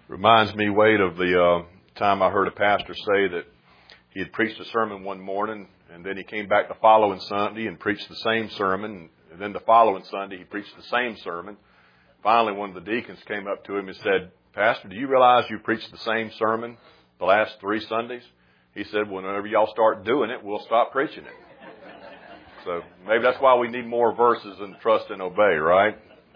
Reminds me, Wade, of the time I heard a pastor say that he had preached a sermon one morning, and then he came back the following Sunday and preached the same sermon, and then the following Sunday he preached the same sermon. Finally, one of the deacons came up to him and said, "Pastor, do you realize you preached the same sermon the last 3 Sundays?" He said, "Well, whenever y'all start doing it, we'll stop preaching it." So maybe that's why we need more verses and trust and obey, right?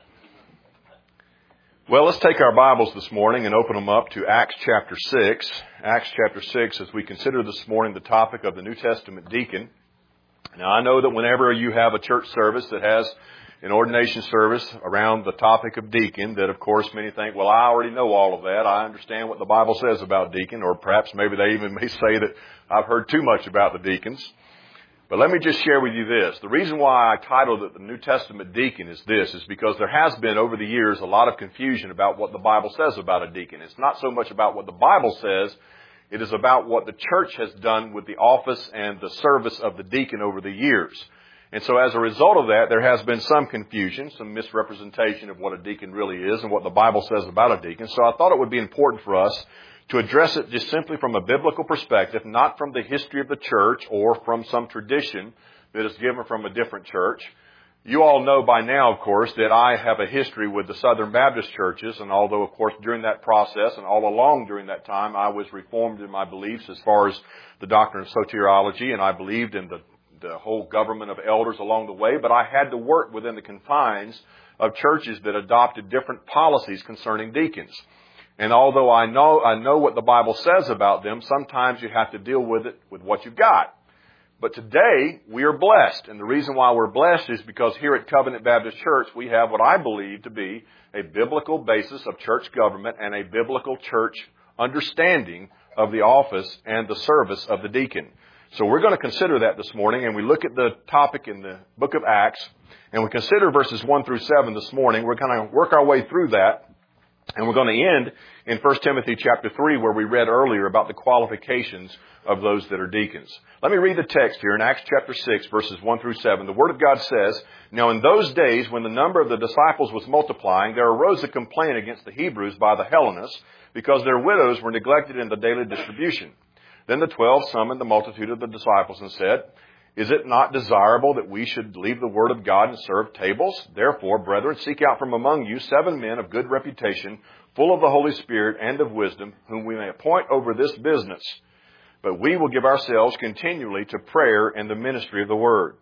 Well, let's take our Bibles this morning and open them up to Acts chapter 6. Acts chapter 6, as we consider this morning the topic of the New Testament deacon. Now, I know that whenever you have a church service that has an ordination service around the topic of deacon, that of course many think, well, I already know all of that. I understand what the Bible says about deacon, or perhaps maybe they even may say that I've heard too much about the deacons. But let me just share with you this. The reason why I titled it the New Testament deacon is because there has been over the years a lot of confusion about what the Bible says about a deacon. It's not so much about what the Bible says, it is about what the church has done with the office and the service of the deacon over the years. And so as a result of that, there has been some confusion, some misrepresentation of what a deacon really is and what the Bible says about a deacon. So I thought it would be important for us to address it just simply from a biblical perspective, not from the history of the church or from some tradition that is given from a different church. You all know by now, of course, that I have a history with the Southern Baptist churches, and although, of course, during that process and all along during that time, I was reformed in my beliefs as far as the doctrine of soteriology, and I believed in the whole government of elders along the way, but I had to work within the confines of churches that adopted different policies concerning deacons. And although I know what the Bible says about them, sometimes you have to deal with it with what you've got. But today, we are blessed. And the reason why we're blessed is because here at Covenant Baptist Church, we have what I believe to be a biblical basis of church government and a biblical church understanding of the office and the service of the deacon. So we're going to consider that this morning, and we look at the topic in the book of Acts, and we consider verses 1 through 7 this morning. We're going to work our way through that. And we're going to end in 1 Timothy chapter 3, where we read earlier about the qualifications of those that are deacons. Let me read the text here in Acts chapter 6, verses 1 through 7. The Word of God says, "Now in those days, when the number of the disciples was multiplying, there arose a complaint against the Hebrews by the Hellenists, because their widows were neglected in the daily distribution. Then the 12 summoned the multitude of the disciples and said, 'Is it not desirable that we should leave the word of God and serve tables? Therefore, brethren, seek out from among you 7 men of good reputation, full of the Holy Spirit and of wisdom, whom we may appoint over this business. But we will give ourselves continually to prayer and the ministry of the word.'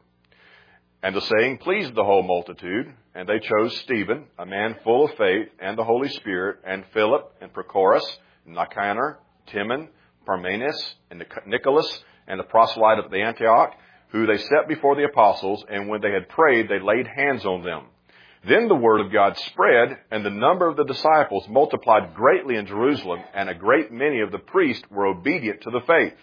And the saying pleased the whole multitude, and they chose Stephen, a man full of faith and the Holy Spirit, and Philip, and Prochorus, and Nicanor, Timon, Parmenas, and Nicholas, and the proselyte of the Antioch, who they set before the apostles, and when they had prayed, they laid hands on them. Then the word of God spread, and the number of the disciples multiplied greatly in Jerusalem, and a great many of the priests were obedient to the faith."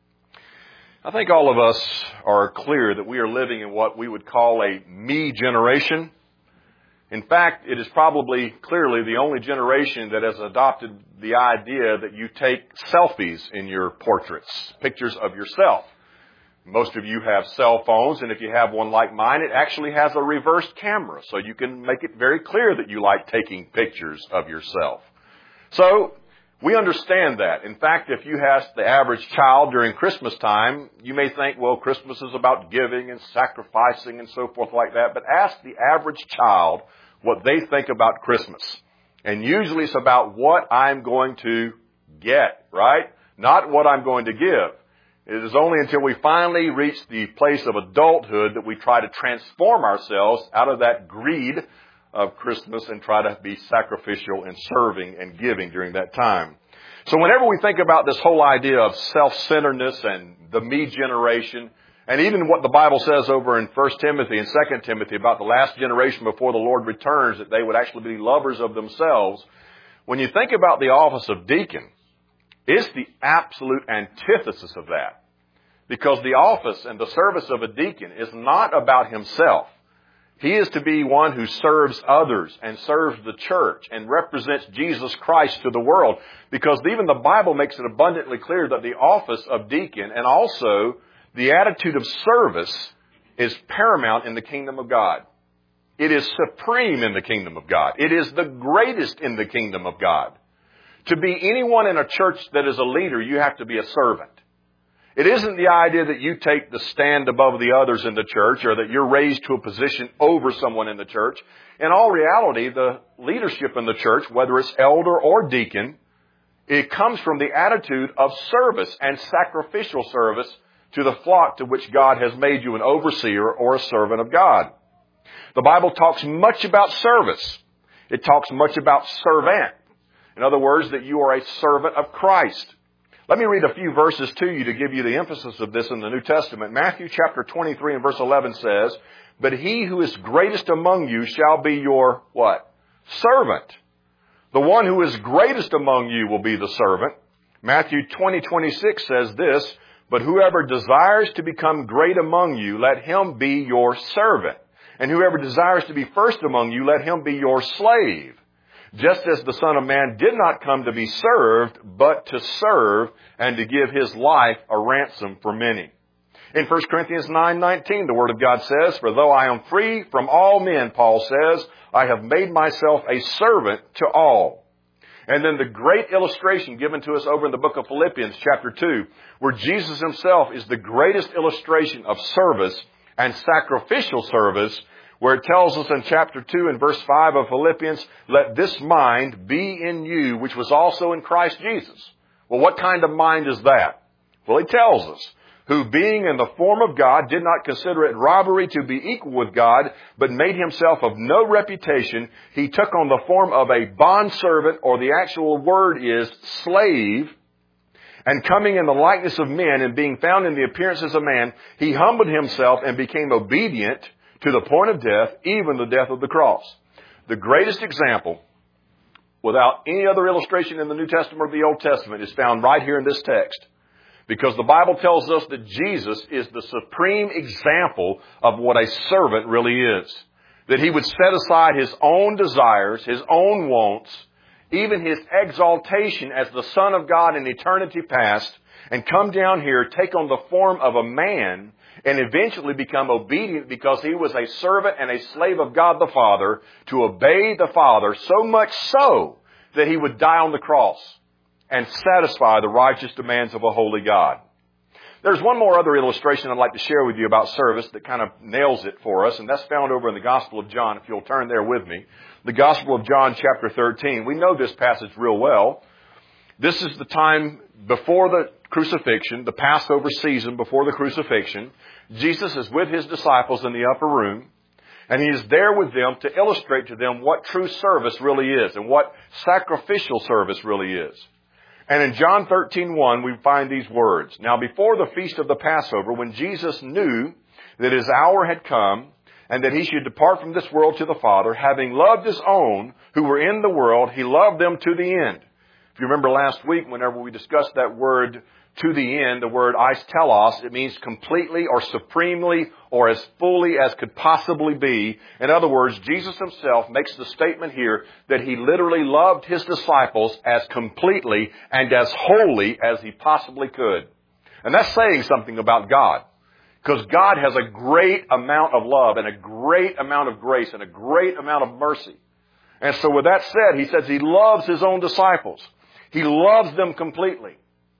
I think all of us are clear that we are living in what we would call a me generation. In fact, it is probably clearly the only generation that has adopted the idea that you take selfies in your portraits, pictures of yourself. Most of you have cell phones, and if you have one like mine, it actually has a reverse camera, so you can make it very clear that you like taking pictures of yourself. So, we understand that. In fact, if you ask the average child during Christmas time, you may think, well, Christmas is about giving and sacrificing and so forth like that, but ask the average child what they think about Christmas. And usually it's about what I'm going to get, right? Not what I'm going to give. It is only until we finally reach the place of adulthood that we try to transform ourselves out of that greed of Christmas and try to be sacrificial and serving and giving during that time. So whenever we think about this whole idea of self-centeredness and the me generation, and even what the Bible says over in 1 Timothy and 2 Timothy about the last generation before the Lord returns, that they would actually be lovers of themselves, when you think about the office of deacon, it's the absolute antithesis of that. Because the office and the service of a deacon is not about himself. He is to be one who serves others and serves the church and represents Jesus Christ to the world. Because even the Bible makes it abundantly clear that the office of deacon and also the attitude of service is paramount in the kingdom of God. It is supreme in the kingdom of God. It is the greatest in the kingdom of God. To be anyone in a church that is a leader, you have to be a servant. It isn't the idea that you take the stand above the others in the church or that you're raised to a position over someone in the church. In all reality, the leadership in the church, whether it's elder or deacon, it comes from the attitude of service and sacrificial service to the flock to which God has made you an overseer or a servant of God. The Bible talks much about service. It talks much about servant. In other words, that you are a servant of Christ. Let me read a few verses to you to give you the emphasis of this in the New Testament. Matthew chapter 23 and verse 11 says, "But he who is greatest among you shall be your," what? "Servant. The one who is greatest among you will be the servant." Matthew 20:26 says this, "But whoever desires to become great among you, let him be your servant. And whoever desires to be first among you, let him be your slave. Just as the Son of Man did not come to be served, but to serve and to give his life a ransom for many." In 1 Corinthians 9:19, the Word of God says, "For though I am free from all men," Paul says, "I have made myself a servant to all." And then the great illustration given to us over in the book of Philippians chapter 2, where Jesus himself is the greatest illustration of service and sacrificial service, where it tells us in chapter 2 and verse 5 of Philippians, "Let this mind be in you, which was also in Christ Jesus." Well, what kind of mind is that? Well, he tells us, "Who being in the form of God did not consider it robbery to be equal with God, but made himself of no reputation. He took on the form of a bondservant," or the actual word is slave, "and coming in the likeness of men and being found in the appearance as a man, he humbled himself and became obedient to the point of death, even the death of the cross." The greatest example, without any other illustration in the New Testament or the Old Testament, is found right here in this text. Because the Bible tells us that Jesus is the supreme example of what a servant really is. That he would set aside his own desires, his own wants, even his exaltation as the Son of God in eternity past, and come down here, take on the form of a man, and eventually become obedient because he was a servant and a slave of God the Father, to obey the Father, so much so that he would die on the cross and satisfy the righteous demands of a holy God. There's one more other illustration I'd like to share with you about service that kind of nails it for us, and that's found over in the Gospel of John, if you'll turn there with me. The Gospel of John, chapter 13. We know this passage real well. This is the time before the crucifixion, the Passover season before the crucifixion. Jesus is with his disciples in the upper room, and he is there with them to illustrate to them what true service really is and what sacrificial service really is. And in John 13:1, we find these words. "Now before the feast of the Passover, when Jesus knew that his hour had come and that he should depart from this world to the Father, having loved his own who were in the world, he loved them to the end." If you remember last week, whenever we discussed that word "to the end," the word "istelos," it means completely or supremely or as fully as could possibly be. In other words, Jesus himself makes the statement here that he literally loved his disciples as completely and as wholly as he possibly could. And that's saying something about God, because God has a great amount of love and a great amount of grace and a great amount of mercy. And so with that said, he says he loves his own disciples. He loves them completely.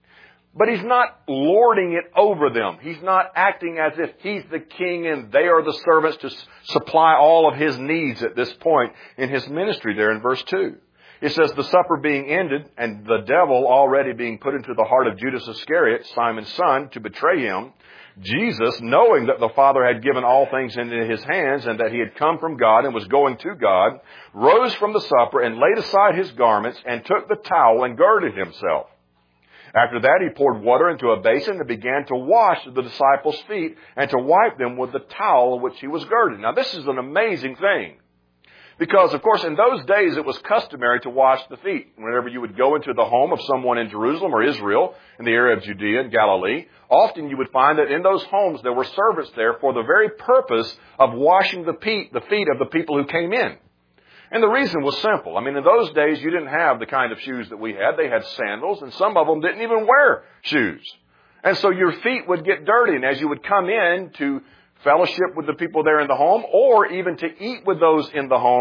But he's not lording it over them. He's not acting as if he's the king and they are the servants to supply all of his needs at this point in his ministry there in verse 2. It says, "The supper being ended and the devil already being put into the heart of Judas Iscariot, Simon's son, to betray him, Jesus, knowing that the Father had given all things into his hands and that he had come from God and was going to God, rose from the supper and laid aside his garments and took the towel and girded himself. After that, he poured water into a basin and began to wash the disciples' feet and to wipe them with the towel in which he was girded." Now, this is an amazing thing. Because, of course, in those days, it was customary to wash the feet. Whenever you would go into the home of someone in Jerusalem or Israel, in the area of Judea and Galilee, often you would find that in those homes there were servants there for the very purpose of washing the feet of the people who came in. And the reason was simple. I mean, in those days, you didn't have the kind of shoes that we had. They had sandals, and some of them didn't even wear shoes. And so your feet would get dirty, and as you would come in to fellowship with the people there in the home, or even to eat with those in the home,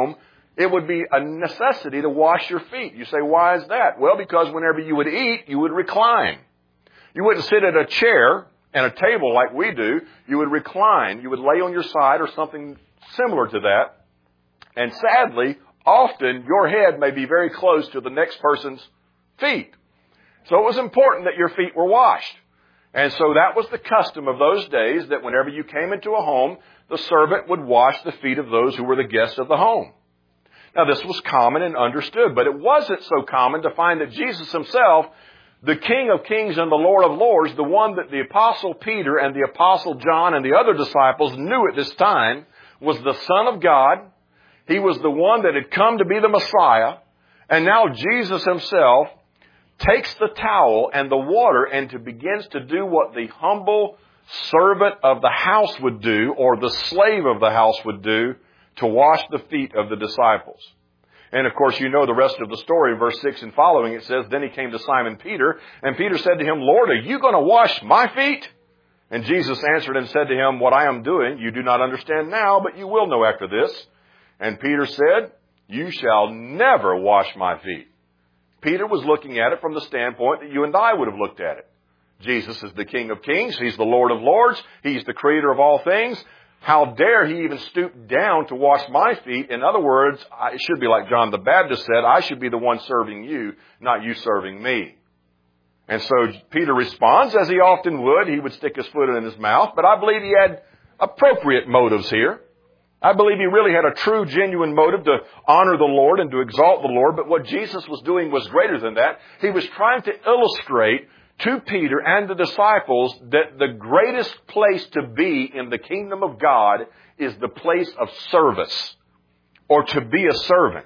it would be a necessity to wash your feet. You say, why is that? Well, because whenever you would eat, you would recline. You wouldn't sit at a chair and a table like we do. You would recline. You would lay on your side or something similar to that. And sadly, often your head may be very close to the next person's feet. So it was important that your feet were washed. And so that was the custom of those days, that whenever you came into a home, the servant would wash the feet of those who were the guests of the home. Now, this was common and understood, but it wasn't so common to find that Jesus himself, the King of Kings and the Lord of Lords, the one that the Apostle Peter and the Apostle John and the other disciples knew at this time, was the Son of God. He was the one that had come to be the Messiah. And now Jesus himself takes the towel and the water and begins to do what the humble servant of the house would do, or the slave of the house would do, to wash the feet of the disciples. And of course, you know the rest of the story. In verse 6 and following, it says, Then he came to Simon Peter, and Peter said to him, Lord, are you going to wash my feet? And Jesus answered and said to him, What I am doing you do not understand now, but you will know after this. And Peter said, You shall never wash my feet. Peter was looking at it from the standpoint that you and I would have looked at it. Jesus is the King of Kings. He's the Lord of Lords. He's the Creator of all things. How dare he even stoop down to wash my feet? In other words, it should be like John the Baptist said, I should be the one serving you, not you serving me. And so Peter responds, as he often would. He would stick his foot in his mouth. But I believe he had appropriate motives here. I believe he really had a true, genuine motive to honor the Lord and to exalt the Lord. But what Jesus was doing was greater than that. He was trying to illustrate to Peter and the disciples that the greatest place to be in the kingdom of God is the place of service, or to be a servant.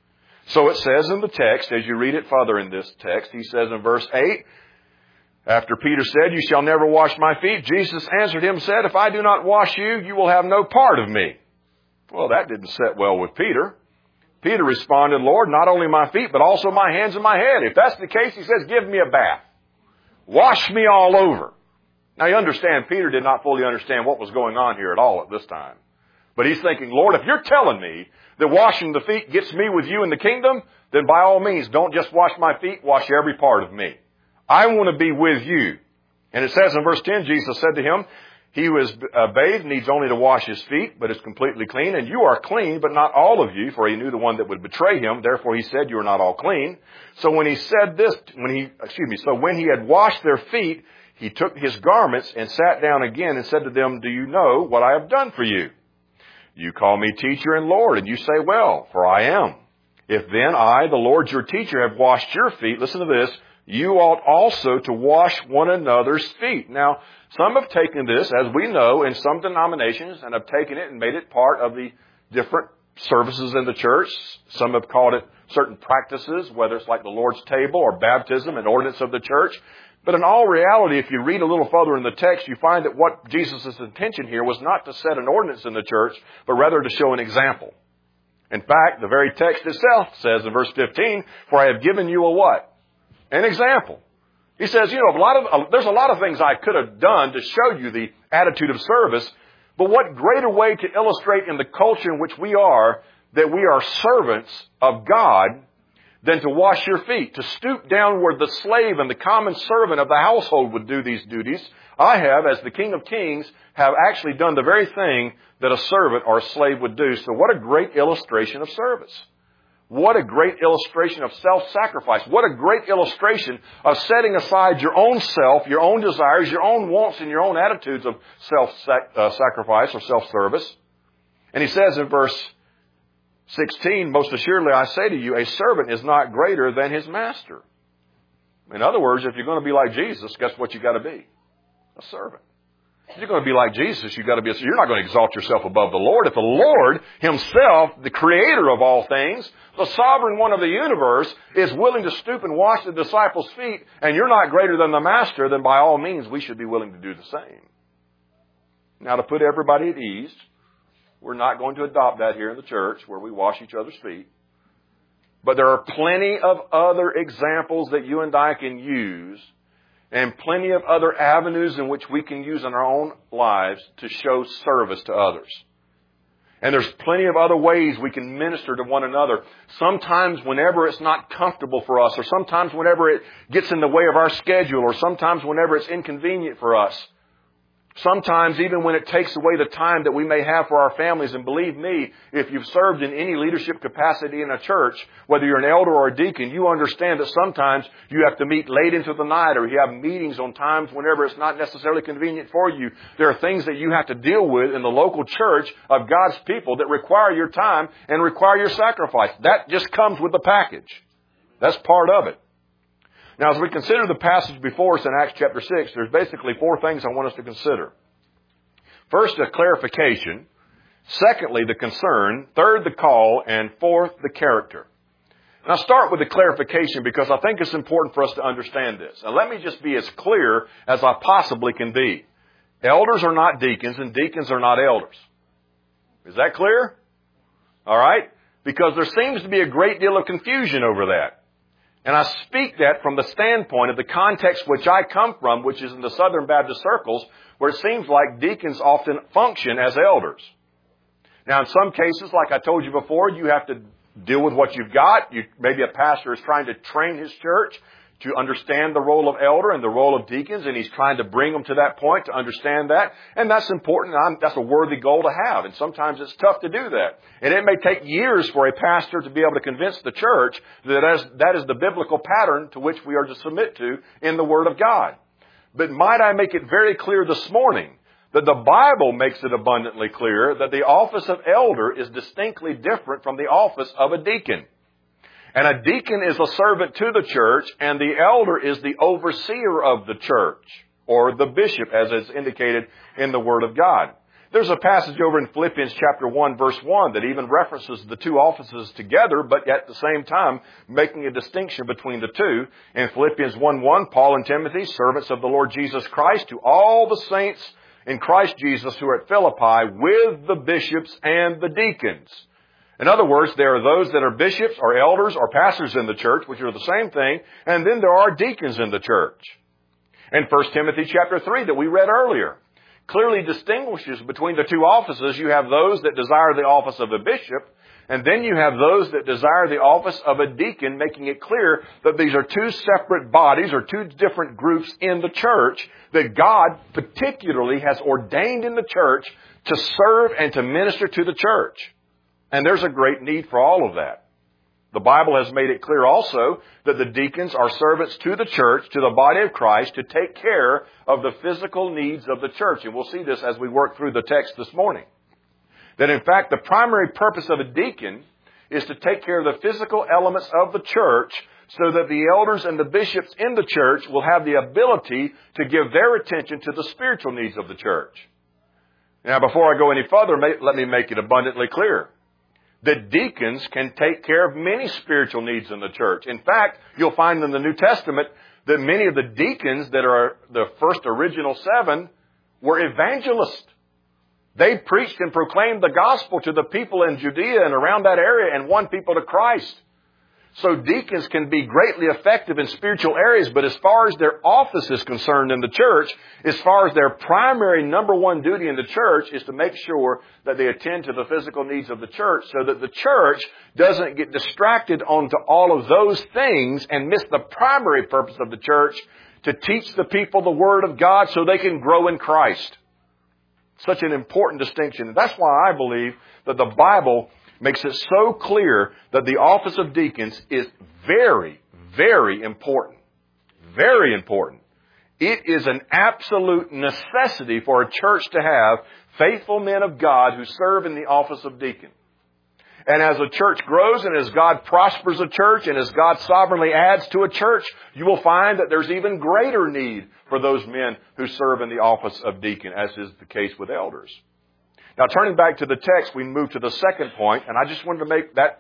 So it says in the text, as you read it further in this text, he says in verse 8, after Peter said, You shall never wash my feet, Jesus answered him and said, If I do not wash you, you will have no part of me. Well, that didn't sit well with Peter. Peter responded, Lord, not only my feet, but also my hands and my head. If that's the case, he says, give me a bath. Wash me all over. Now you understand, Peter did not fully understand what was going on here at all at this time. But he's thinking, Lord, if you're telling me that washing the feet gets me with you in the kingdom, then by all means, don't just wash my feet, wash every part of me. I want to be with you. And it says in verse 10, Jesus said to him, He who is bathed needs only to wash his feet, but is completely clean. And you are clean, but not all of you, for he knew the one that would betray him. Therefore he said, You are not all clean. So when he said this, when he had washed their feet, he took his garments and sat down again and said to them, Do you know what I have done for you? You call me teacher and Lord, and you say, Well, for I am. If then I, the Lord your teacher, have washed your feet, listen to this, you ought also to wash one another's feet. Now, some have taken this, as we know, in some denominations, and have taken it and made it part of the different services in the church. Some have called it certain practices, whether it's like the Lord's table or baptism and ordinance of the church. But in all reality, if you read a little further in the text, you find that what Jesus' intention here was not to set an ordinance in the church, but rather to show an example. In fact, the very text itself says in verse 15, For I have given you a what? An example. He says, there's a lot of things I could have done to show you the attitude of service, but what greater way to illustrate in the culture in which we are that we are servants of God than to wash your feet, to stoop down where the slave and the common servant of the household would do these duties. I have, as the King of Kings, have actually done the very thing that a servant or a slave would do. So what a great illustration of service. What a great illustration of self-sacrifice. What a great illustration of setting aside your own self, your own desires, your own wants, and your own attitudes of self-sacrifice or self-service. And he says in verse 16, Most assuredly I say to you, a servant is not greater than his master. In other words, if you're going to be like Jesus, guess what you got to be? A servant. If you're going to be like Jesus, you've got to be you're not going to exalt yourself above the Lord. If the Lord himself, the creator of all things, the sovereign one of the universe, is willing to stoop and wash the disciples' feet, and you're not greater than the master, then by all means we should be willing to do the same. Now, to put everybody at ease, we're not going to adopt that here in the church where we wash each other's feet. But there are plenty of other examples that you and I can use, and plenty of other avenues in which we can use in our own lives to show service to others. And there's plenty of other ways we can minister to one another. Sometimes whenever it's not comfortable for us, or sometimes whenever it gets in the way of our schedule, or sometimes whenever it's inconvenient for us. Sometimes even when it takes away the time that we may have for our families. And believe me, if you've served in any leadership capacity in a church, whether you're an elder or a deacon, you understand that sometimes you have to meet late into the night, or you have meetings on times whenever it's not necessarily convenient for you. There are things that you have to deal with in the local church of God's people that require your time and require your sacrifice. That just comes with the package. That's part of it. Now, as we consider the passage before us in Acts chapter 6, there's basically four things I want us to consider. First, a clarification. Secondly, the concern. Third, the call. And fourth, the character. And I'll start with the clarification because I think it's important for us to understand this. And let me just be as clear as I possibly can be. Elders are not deacons, and deacons are not elders. Is that clear? All right? Because there seems to be a great deal of confusion over that. And I speak that from the standpoint of the context which I come from, which is in the Southern Baptist circles, where it seems like deacons often function as elders. Now, in some cases, like I told you before, you have to deal with what you've got. Maybe a pastor is trying to train his church to understand the role of elder and the role of deacons, and he's trying to bring them to that point to understand that. And that's important. That's a worthy goal to have. And sometimes it's tough to do that. And it may take years for a pastor to be able to convince the church that is the biblical pattern to which we are to submit to in the Word of God. But might I make it very clear this morning that the Bible makes it abundantly clear that the office of elder is distinctly different from the office of a deacon. And a deacon is a servant to the church, and the elder is the overseer of the church, or the bishop, as is indicated in the Word of God. There's a passage over in Philippians chapter 1, verse 1, that even references the two offices together, but at the same time making a distinction between the two. In Philippians 1:1, Paul and Timothy, servants of the Lord Jesus Christ, to all the saints in Christ Jesus who are at Philippi, with the bishops and the deacons. In other words, there are those that are bishops or elders or pastors in the church, which are the same thing, and then there are deacons in the church. And 1 Timothy chapter 3 that we read earlier clearly distinguishes between the two offices. You have those that desire the office of a bishop, and then you have those that desire the office of a deacon, making it clear that these are two separate bodies or two different groups in the church that God particularly has ordained in the church to serve and to minister to the church. And there's a great need for all of that. The Bible has made it clear also that the deacons are servants to the church, to the body of Christ, to take care of the physical needs of the church. And we'll see this as we work through the text this morning. That in fact, the primary purpose of a deacon is to take care of the physical elements of the church so that the elders and the bishops in the church will have the ability to give their attention to the spiritual needs of the church. Now, before I go any further, let me make it abundantly clear that deacons can take care of many spiritual needs in the church. In fact, you'll find in the New Testament that many of the deacons that are the first original 7 were evangelists. They preached and proclaimed the gospel to the people in Judea and around that area and won people to Christ. So deacons can be greatly effective in spiritual areas, but as far as their office is concerned in the church, as far as their primary number one duty in the church is to make sure that they attend to the physical needs of the church so that the church doesn't get distracted onto all of those things and miss the primary purpose of the church to teach the people the Word of God so they can grow in Christ. Such an important distinction. And that's why I believe that the Bible makes it so clear that the office of deacons is very, very important. Very important. It is an absolute necessity for a church to have faithful men of God who serve in the office of deacon. And as a church grows and as God prospers a church and as God sovereignly adds to a church, you will find that there's even greater need for those men who serve in the office of deacon, as is the case with elders. Now, turning back to the text, we move to the second point, and I just wanted to make that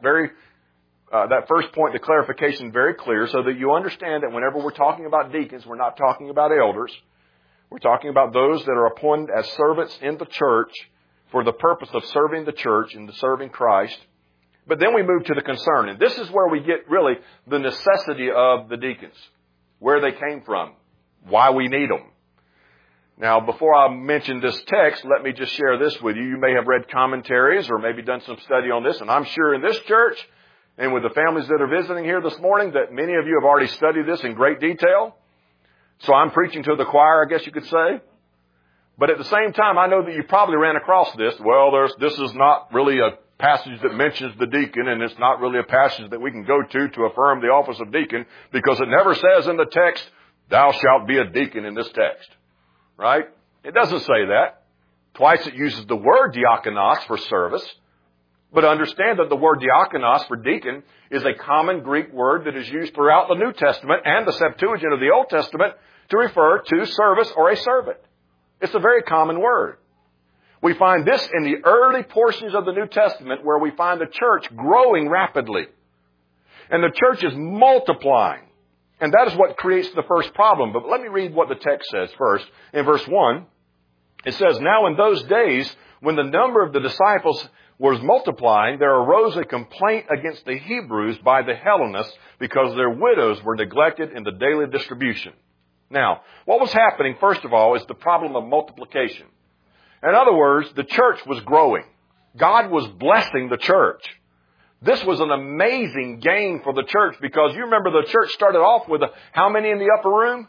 first point, the clarification, very clear so that you understand that whenever we're talking about deacons, we're not talking about elders. We're talking about those that are appointed as servants in the church for the purpose of serving the church and serving Christ. But then we move to the concern, and this is where we get really the necessity of the deacons, where they came from, why we need them. Now, before I mention this text, let me just share this with you. You may have read commentaries or maybe done some study on this, and I'm sure in this church and with the families that are visiting here this morning that many of you have already studied this in great detail. So I'm preaching to the choir, I guess you could say. But at the same time, I know that you probably ran across this. Well, this is not really a passage that mentions the deacon, and it's not really a passage that we can go to affirm the office of deacon, because it never says in the text, thou shalt be a deacon in this text. Right? It doesn't say that. Twice it uses the word diakonos for service. But understand that the word diakonos for deacon is a common Greek word that is used throughout the New Testament and the Septuagint of the Old Testament to refer to service or a servant. It's a very common word. We find this in the early portions of the New Testament where we find the church growing rapidly. And the church is multiplying. And that is what creates the first problem. But let me read what the text says first. In verse 1, it says, Now in those days, when the number of the disciples was multiplying, there arose a complaint against the Hebrews by the Hellenists because their widows were neglected in the daily distribution. Now, what was happening, first of all, is the problem of multiplication. In other words, the church was growing. God was blessing the church. This was an amazing gain for the church because you remember the church started off with how many in the upper room?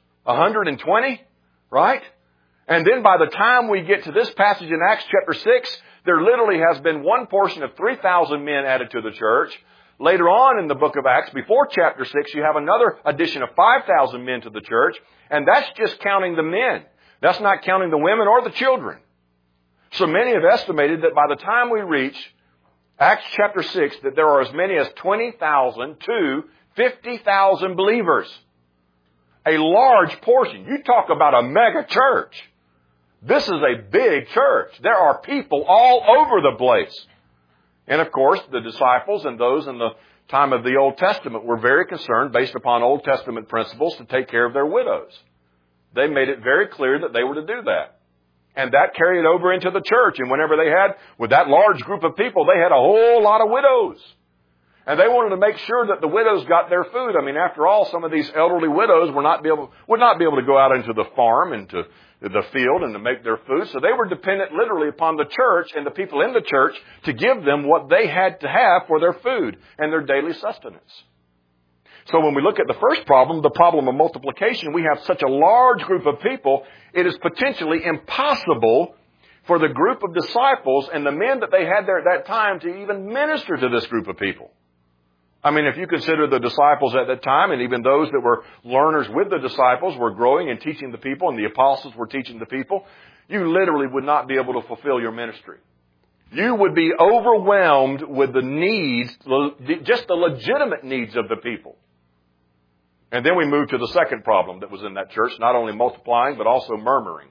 120, right? And then by the time we get to this passage in Acts chapter 6, there literally has been one portion of 3,000 men added to the church. Later on in the book of Acts, before chapter 6, you have another addition of 5,000 men to the church, and that's just counting the men. That's not counting the women or the children. So many have estimated that by the time we reach Acts chapter 6, that there are as many as 20,000 to 50,000 believers. A large portion. You talk about a mega church. This is a big church. There are people all over the place. And of course, the disciples and those in the time of the Old Testament were very concerned, based upon Old Testament principles, to take care of their widows. They made it very clear that they were to do that. And that carried over into the church. And whenever they had, with that large group of people, they had a whole lot of widows. And they wanted to make sure that the widows got their food. I mean, after all, some of these elderly widows would not be able to go out into the farm and to the field and to make their food. So they were dependent literally upon the church and the people in the church to give them what they had to have for their food and their daily sustenance. So when we look at the first problem, the problem of multiplication, we have such a large group of people, it is potentially impossible for the group of disciples and the men that they had there at that time to even minister to this group of people. I mean, if you consider the disciples at that time, and even those that were learners with the disciples were growing and teaching the people, and the apostles were teaching the people, you literally would not be able to fulfill your ministry. You would be overwhelmed with the needs, just the legitimate needs of the people. And then we move to the second problem that was in that church, not only multiplying, but also murmuring.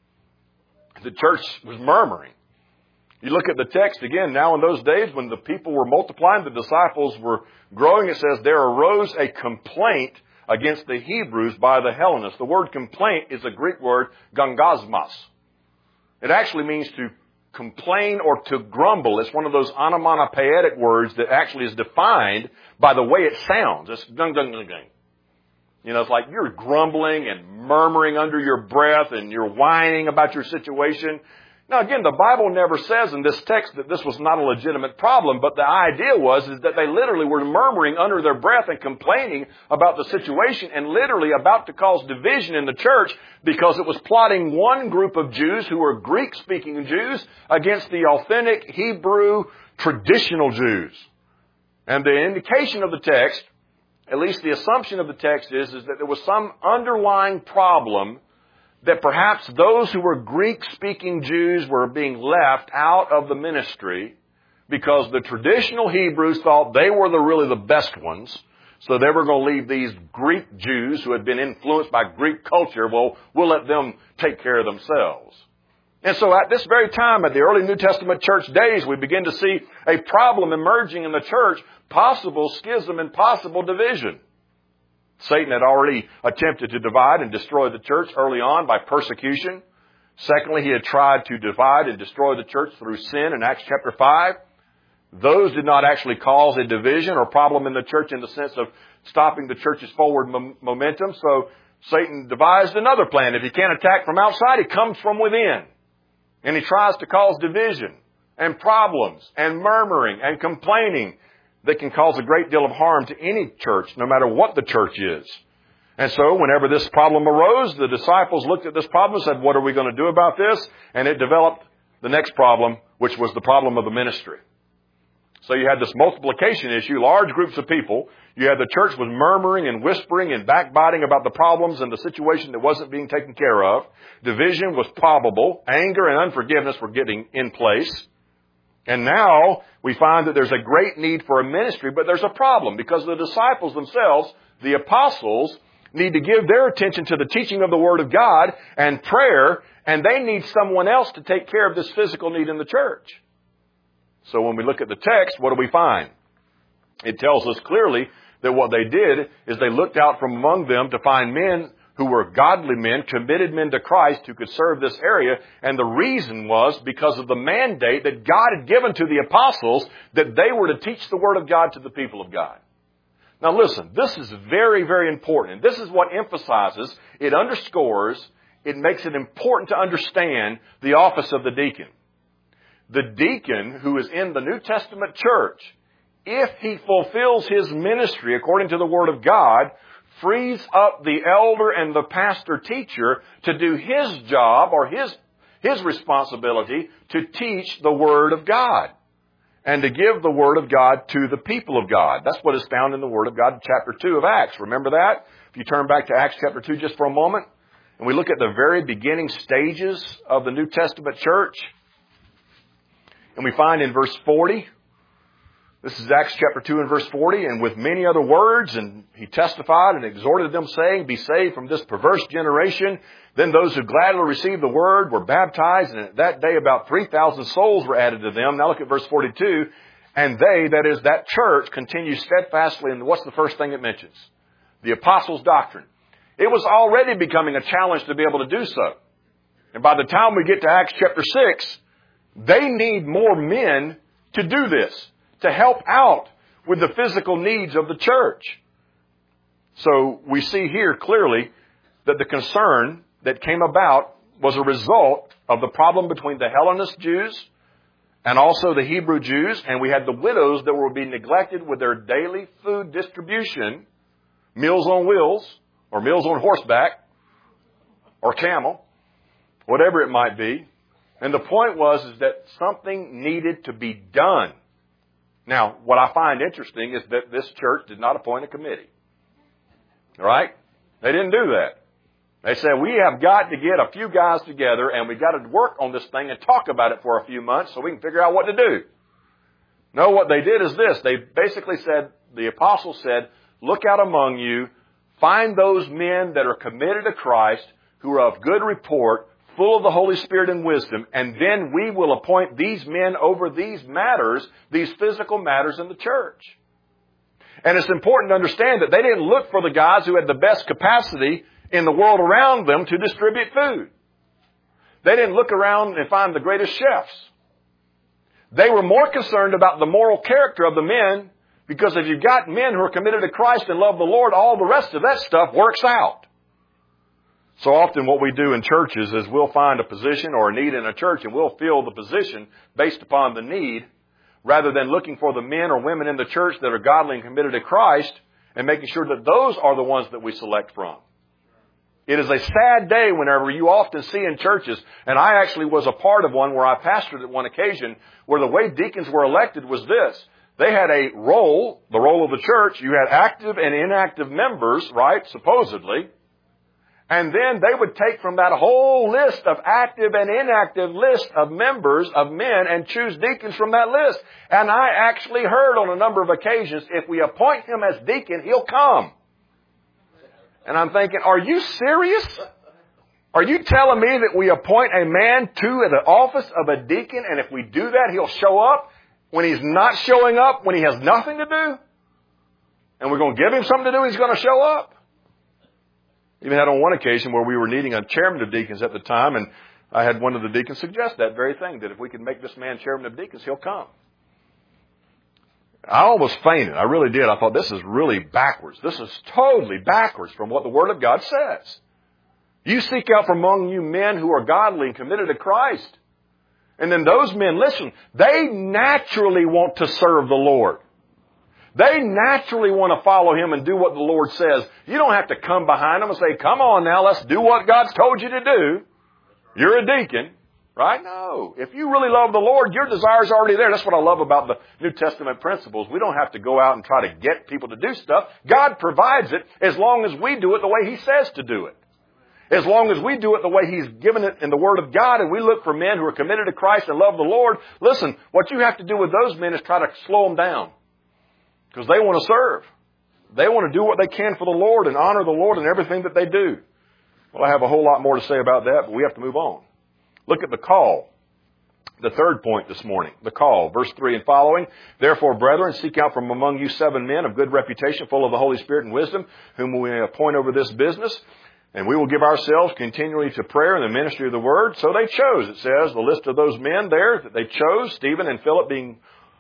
The church was murmuring. You look at the text again, now in those days when the people were multiplying, the disciples were growing, it says, there arose a complaint against the Hebrews by the Hellenists. The word complaint is a Greek word, gangasmos. It actually means to complain or to grumble. It's one of those onomatopoeic words that actually is defined by the way it sounds. It's gung, gung, gung, gung. You know, it's like you're grumbling and murmuring under your breath and you're whining about your situation. Now, again, the Bible never says in this text that this was not a legitimate problem, but the idea is that they literally were murmuring under their breath and complaining about the situation and literally about to cause division in the church because it was plotting one group of Jews who were Greek-speaking Jews against the authentic Hebrew traditional Jews. And the indication of the text, at least the assumption of the text is that there was some underlying problem that perhaps those who were Greek-speaking Jews were being left out of the ministry because the traditional Hebrews thought they were really the best ones. So they were going to leave these Greek Jews who had been influenced by Greek culture. Well, we'll let them take care of themselves. And so at this very time, at the early New Testament church days, we begin to see a problem emerging in the church, possible schism and possible division. Satan had already attempted to divide and destroy the church early on by persecution. Secondly, he had tried to divide and destroy the church through sin in Acts chapter 5. Those did not actually cause a division or problem in the church in the sense of stopping the church's forward momentum. So Satan devised another plan. If he can't attack from outside, he comes from within. And he tries to cause division and problems and murmuring and complaining that can cause a great deal of harm to any church, no matter what the church is. And so whenever this problem arose, the disciples looked at this problem and said, what are we going to do about this? And it developed the next problem, which was the problem of the ministry. So you had this multiplication issue, large groups of people. You had the church was murmuring and whispering and backbiting about the problems and the situation that wasn't being taken care of. Division was probable. Anger and unforgiveness were getting in place. And now we find that there's a great need for a ministry, but there's a problem because the disciples themselves, the apostles, need to give their attention to the teaching of the Word of God and prayer, and they need someone else to take care of this physical need in the church. So when we look at the text, what do we find? It tells us clearly that what they did is they looked out from among them to find men who were godly men, committed men to Christ who could serve this area. And the reason was because of the mandate that God had given to the apostles that they were to teach the Word of God to the people of God. Now listen, this is very, very important. And this is what emphasizes, it underscores, it makes it important to understand the office of the deacon. The deacon who is in the New Testament church, if he fulfills his ministry according to the Word of God, frees up the elder and the pastor teacher to do his job or his responsibility to teach the Word of God and to give the Word of God to the people of God. That's what is found in the Word of God in chapter 2 of Acts. Remember that? If you turn back to Acts chapter 2 just for a moment, and we look at the very beginning stages of the New Testament church, and we find in verse 40, this is Acts chapter 2 and verse 40, and with many other words, and he testified and exhorted them, saying, be saved from this perverse generation. Then those who gladly received the word were baptized, and at that day about 3,000 souls were added to them. Now look at verse 42. And they, that is, that church, continued steadfastly. And what's the first thing it mentions? The apostles' doctrine. It was already becoming a challenge to be able to do so. And by the time we get to Acts chapter 6, they need more men to do this, to help out with the physical needs of the church. So we see here clearly that the concern that came about was a result of the problem between the Hellenist Jews and also the Hebrew Jews. And we had the widows that were being neglected with their daily food distribution, meals on wheels or meals on horseback or camel, whatever it might be. And the point was is that something needed to be done. Now, what I find interesting is that this church did not appoint a committee. All right? They didn't do that. They said, we have got to get a few guys together and we've got to work on this thing and talk about it for a few months so we can figure out what to do. No, what they did is this. They basically said, the apostles said, look out among you, find those men that are committed to Christ, who are of good report, full of the Holy Spirit and wisdom, and then we will appoint these men over these matters, these physical matters in the church. And it's important to understand that they didn't look for the guys who had the best capacity in the world around them to distribute food. They didn't look around and find the greatest chefs. They were more concerned about the moral character of the men, because if you've got men who are committed to Christ and love the Lord, all the rest of that stuff works out. So often what we do in churches is we'll find a position or a need in a church and we'll fill the position based upon the need, rather than looking for the men or women in the church that are godly and committed to Christ and making sure that those are the ones that we select from. It is a sad day whenever you often see in churches, and I actually was a part of one where I pastored at one occasion, where the way deacons were elected was this. They had a role, the role of the church. You had active and inactive members, right, supposedly. And then they would take from that whole list of active and inactive list of members, of men, and choose deacons from that list. And I actually heard on a number of occasions, if we appoint him as deacon, he'll come. And I'm thinking, are you serious? Are you telling me that we appoint a man to the office of a deacon, and if we do that, he'll show up when he's not showing up, when he has nothing to do? And we're going to give him something to do, he's going to show up? Even had on one occasion where we were needing a chairman of deacons at the time, and I had one of the deacons suggest that very thing, that if we could make this man chairman of deacons, he'll come. I almost fainted. I really did. I thought, this is really backwards. This is totally backwards from what the Word of God says. You seek out from among you men who are godly and committed to Christ. And then those men, listen, they naturally want to serve the Lord. They naturally want to follow Him and do what the Lord says. You don't have to come behind them and say, come on now, let's do what God's told you to do. You're a deacon, right? No. If you really love the Lord, your desire's already there. That's what I love about the New Testament principles. We don't have to go out and try to get people to do stuff. God provides it as long as we do it the way He says to do it. As long as we do it the way He's given it in the Word of God, and we look for men who are committed to Christ and love the Lord, listen, what you have to do with those men is try to slow them down. Because they want to serve. They want to do what they can for the Lord and honor the Lord in everything that they do. Well, I have a whole lot more to say about that, but we have to move on. Look at the call. The third point this morning, the call. Verse 3 and following. Therefore, brethren, seek out from among you 7 men of good reputation, full of the Holy Spirit and wisdom, whom we appoint over this business. And we will give ourselves continually to prayer and the ministry of the Word. So they chose, it says, the list of those men there that they chose, Stephen and Philip being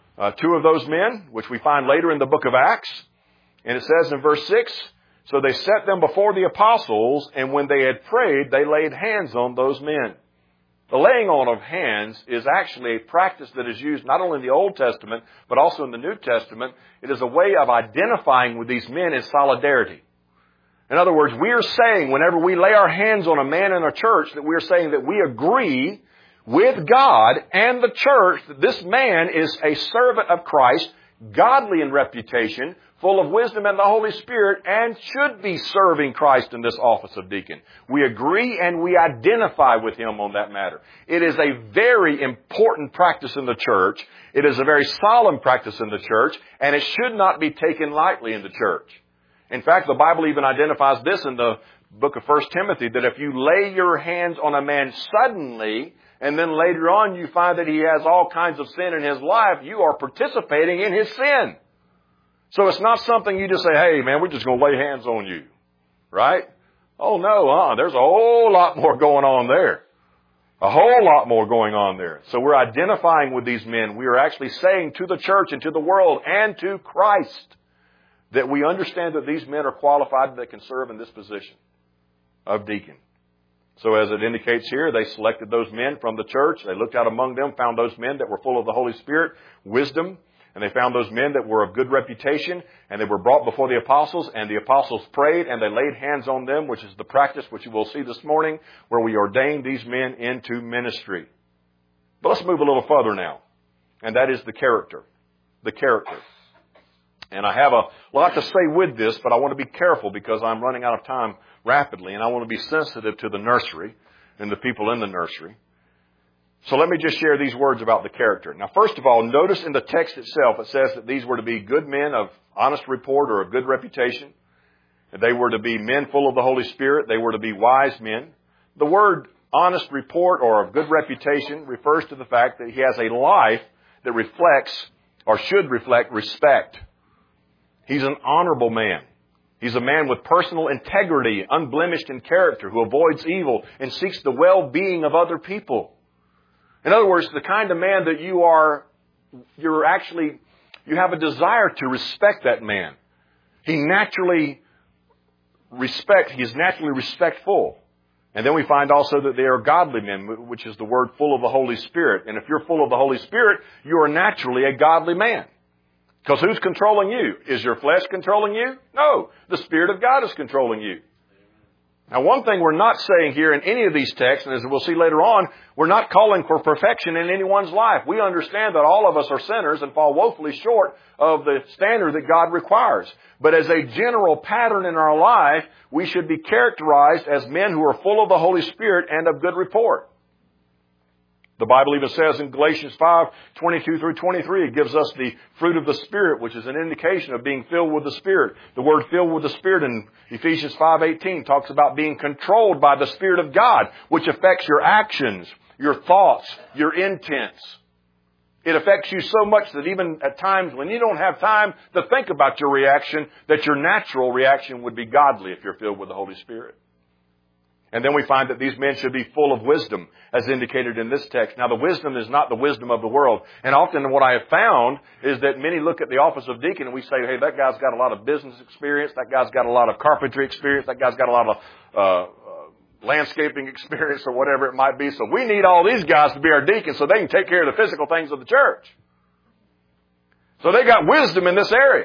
2 of those men, which we find later in the book of Acts. And it says in verse 6, so they set them before the apostles, and when they had prayed, they laid hands on those men. The laying on of hands is actually a practice that is used not only in the Old Testament, but also in the New Testament. It is a way of identifying with these men in solidarity. In other words, we are saying whenever we lay our hands on a man in a church that we are saying that we agree with God and the church that this man is a servant of Christ, godly in reputation, full of wisdom and the Holy Spirit, and should be serving Christ in this office of deacon. We agree and we identify with him on that matter. It is a very important practice in the church. It is a very solemn practice in the church, and it should not be taken lightly in the church. In fact, the Bible even identifies this in the book of 1 Timothy, that if you lay your hands on a man suddenly, and then later on you find that he has all kinds of sin in his life, you are participating in his sin. So it's not something you just say, hey man, we're just going to lay hands on you. Right? Oh no, there's a whole lot more going on there. A whole lot more going on there. So we're identifying with these men. We are actually saying to the church and to the world and to Christ that we understand that these men are qualified that can serve in this position of deacon. So as it indicates here, they selected those men from the church. They looked out among them, found those men that were full of the Holy Spirit, wisdom, and they found those men that were of good reputation, and they were brought before the apostles, and the apostles prayed, and they laid hands on them, which is the practice which you will see this morning, where we ordained these men into ministry. But let's move a little further now, and that is the character. The character. And I have a lot to say with this, but I want to be careful because I'm running out of time rapidly, and I want to be sensitive to the nursery and the people in the nursery. So let me just share these words about the character. Now, first of all, notice in the text itself, it says that these were to be good men of honest report or of good reputation. They were to be men full of the Holy Spirit. They were to be wise men. The word honest report or of good reputation refers to the fact that he has a life that reflects or should reflect respect. He's an honorable man. He's a man with personal integrity, unblemished in character, who avoids evil and seeks the well-being of other people. In other words, the kind of man that you have a desire to respect that man. He's naturally respectful. And then we find also that they are godly men, which is the word full of the Holy Spirit. And if you're full of the Holy Spirit, you are naturally a godly man. Because who's controlling you? Is your flesh controlling you? No. The Spirit of God is controlling you. Now, one thing we're not saying here in any of these texts, and as we'll see later on, we're not calling for perfection in anyone's life. We understand that all of us are sinners and fall woefully short of the standard that God requires. But as a general pattern in our life, we should be characterized as men who are full of the Holy Spirit and of good report. The Bible even says in Galatians 5:22 through 23, it gives us the fruit of the Spirit, which is an indication of being filled with the Spirit. The word filled with the Spirit in Ephesians 5:18 talks about being controlled by the Spirit of God, which affects your actions, your thoughts, your intents. It affects you so much that even at times when you don't have time to think about your reaction, that your natural reaction would be godly if you're filled with the Holy Spirit. And then we find that these men should be full of wisdom, as indicated in this text. Now, the wisdom is not the wisdom of the world. And often what I have found is that many look at the office of deacon and we say, hey, that guy's got a lot of business experience. That guy's got a lot of carpentry experience. That guy's got a lot of landscaping experience or whatever it might be. So we need all these guys to be our deacons so they can take care of the physical things of the church. So they got wisdom in this area.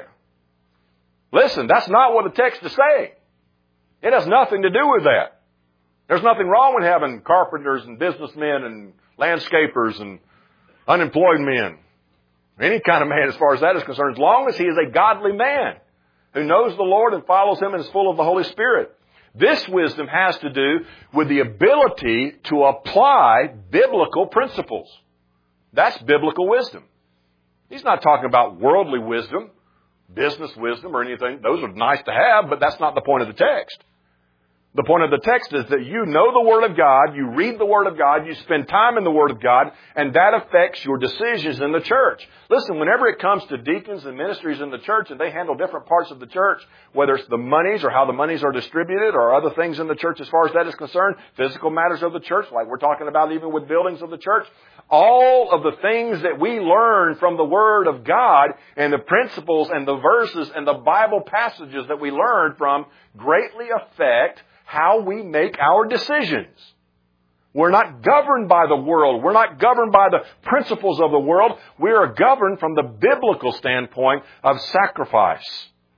Listen, that's not what the text is saying. It has nothing to do with that. There's nothing wrong with having carpenters and businessmen and landscapers and unemployed men. Any kind of man as far as that is concerned, as long as he is a godly man who knows the Lord and follows Him and is full of the Holy Spirit. This wisdom has to do with the ability to apply biblical principles. That's biblical wisdom. He's not talking about worldly wisdom, business wisdom or anything. Those are nice to have, but that's not the point of the text. The point of the text is that you know the Word of God, you read the Word of God, you spend time in the Word of God, and that affects your decisions in the church. Listen, whenever it comes to deacons and ministries in the church, and they handle different parts of the church, whether it's the monies or how the monies are distributed or other things in the church as far as that is concerned, physical matters of the church, like we're talking about even with buildings of the church, all of the things that we learn from the Word of God and the principles and the verses and the Bible passages that we learn from greatly affect how we make our decisions. We're not governed by the world. We're not governed by the principles of the world. We are governed from the biblical standpoint of sacrifice.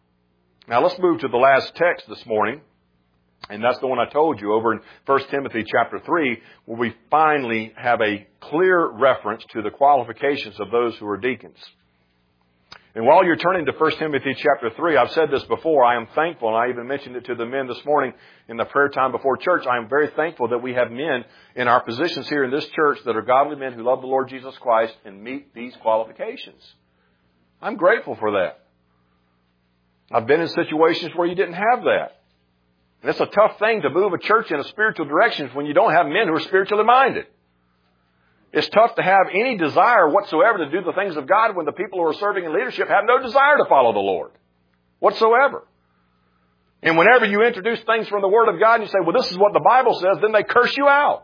Now let's move to the last text this morning. And that's the one I told you over in 1 Timothy chapter 3, where we finally have a clear reference to the qualifications of those who are deacons. And while you're turning to 1 Timothy chapter 3, I've said this before, I am thankful, and I even mentioned it to the men this morning in the prayer time before church, I am very thankful that we have men in our positions here in this church that are godly men who love the Lord Jesus Christ and meet these qualifications. I'm grateful for that. I've been in situations where you didn't have that. And it's a tough thing to move a church in a spiritual direction when you don't have men who are spiritually minded. It's tough to have any desire whatsoever to do the things of God when the people who are serving in leadership have no desire to follow the Lord whatsoever. And whenever you introduce things from the Word of God and you say, well, this is what the Bible says, then they curse you out.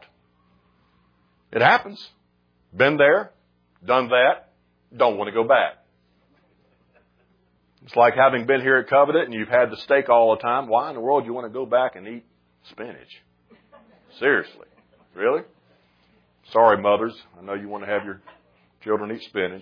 It happens. Been there, done that, don't want to go back. It's like having been here at Covenant and you've had the steak all the time. Why in the world do you want to go back and eat spinach? Seriously. Really? Sorry, mothers. I know you want to have your children eat spinach.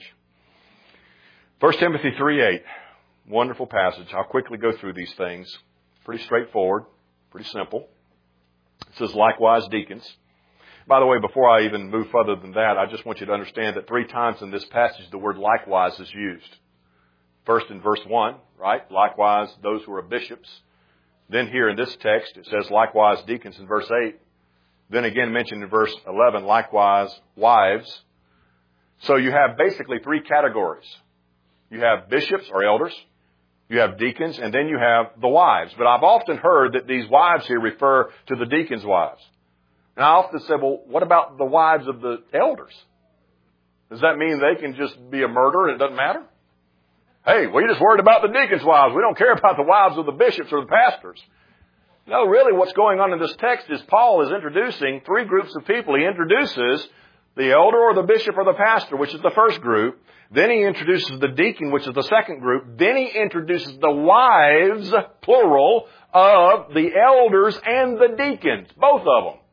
1 Timothy 3:8. Wonderful passage. I'll quickly go through these things. Pretty straightforward. Pretty simple. It says, likewise, deacons. By the way, before I even move further than that, I just want you to understand that 3 times in this passage the word likewise is used. First in verse 1, right? Likewise, those who are bishops. Then here in this text, it says likewise deacons in verse 8. Then again mentioned in verse 11, likewise wives. So you have basically 3 categories. You have bishops or elders. You have deacons, and then you have the wives. But I've often heard that these wives here refer to the deacons' wives. And I often say, well, what about the wives of the elders? Does that mean they can just be a murderer and it doesn't matter? Hey, we just worried about the deacons' wives. We don't care about the wives of the bishops or the pastors. No, really what's going on in this text is Paul is introducing 3 groups of people. He introduces the elder or the bishop or the pastor, which is the first group. Then he introduces the deacon, which is the second group. Then he introduces the wives, plural, of the elders and the deacons, both of them.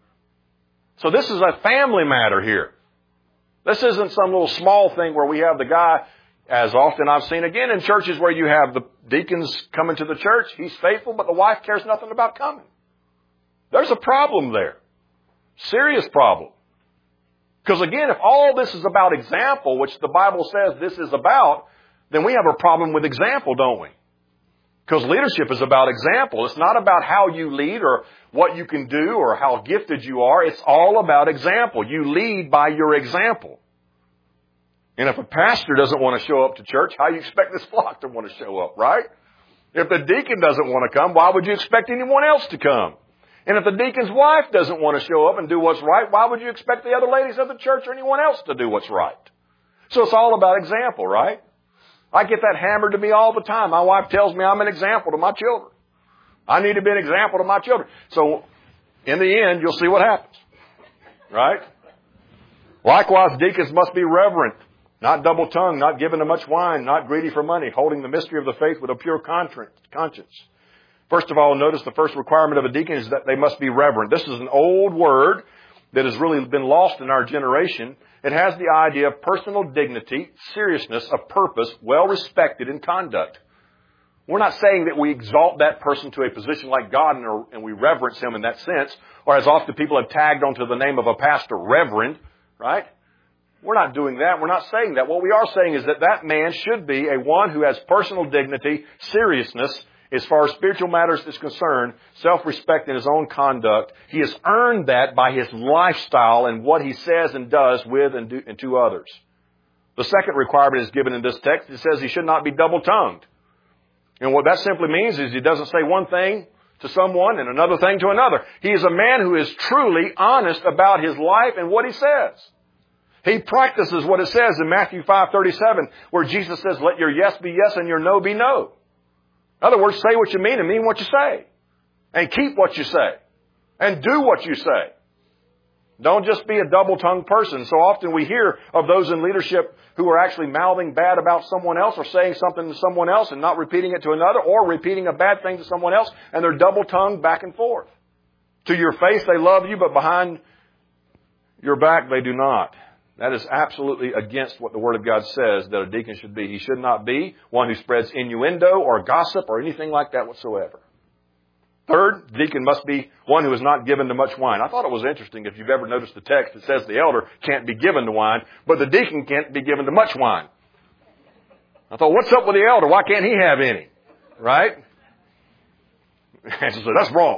So this is a family matter here. This isn't some little small thing where we have the guy, as often I've seen again in churches where you have the deacons coming to the church. He's faithful, but the wife cares nothing about coming. There's a problem there. Serious problem. Because again, if all this is about example, which the Bible says this is about, then we have a problem with example, don't we? Because leadership is about example. It's not about how you lead or what you can do or how gifted you are. It's all about example. You lead by your example. And if a pastor doesn't want to show up to church, how do you expect this flock to want to show up, right? If the deacon doesn't want to come, why would you expect anyone else to come? And if the deacon's wife doesn't want to show up and do what's right, why would you expect the other ladies of the church or anyone else to do what's right? So it's all about example, right? I get that hammered to me all the time. My wife tells me I'm an example to my children. I need to be an example to my children. So in the end, you'll see what happens. Right? Likewise, deacons must be reverent, not double-tongued, not given to much wine, not greedy for money, holding the mystery of the faith with a pure conscience. First of all, notice the first requirement of a deacon is that they must be reverent. This is an old word that has really been lost in our generation. It has the idea of personal dignity, seriousness of purpose, well respected in conduct. We're not saying that we exalt that person to a position like God and we reverence him in that sense, or as often people have tagged onto the name of a pastor, reverend, right? We're not doing that. We're not saying that. What we are saying is that that man should be a one who has personal dignity, seriousness, as far as spiritual matters is concerned, self-respect in his own conduct. He has earned that by his lifestyle and what he says and does with and to others. The second requirement is given in this text. It says he should not be double-tongued. And what that simply means is he doesn't say one thing to someone and another thing to another. He is a man who is truly honest about his life and what he says. He practices what it says in Matthew 5:37, where Jesus says, let your yes be yes and your no be no. In other words, say what you mean and mean what you say. And keep what you say. And do what you say. Don't just be a double-tongued person. So often we hear of those in leadership who are actually mouthing bad about someone else or saying something to someone else and not repeating it to another, or repeating a bad thing to someone else, and they're double-tongued back and forth. To your face they love you, but behind your back they do not. That is absolutely against what the Word of God says that a deacon should be. He should not be one who spreads innuendo or gossip or anything like that whatsoever. Third, deacon must be one who is not given to much wine. I thought it was interesting, if you've ever noticed the text, it says the elder can't be given to wine, but the deacon can't be given to much wine. I thought, what's up with the elder? Why can't he have any? Right? And so that's wrong.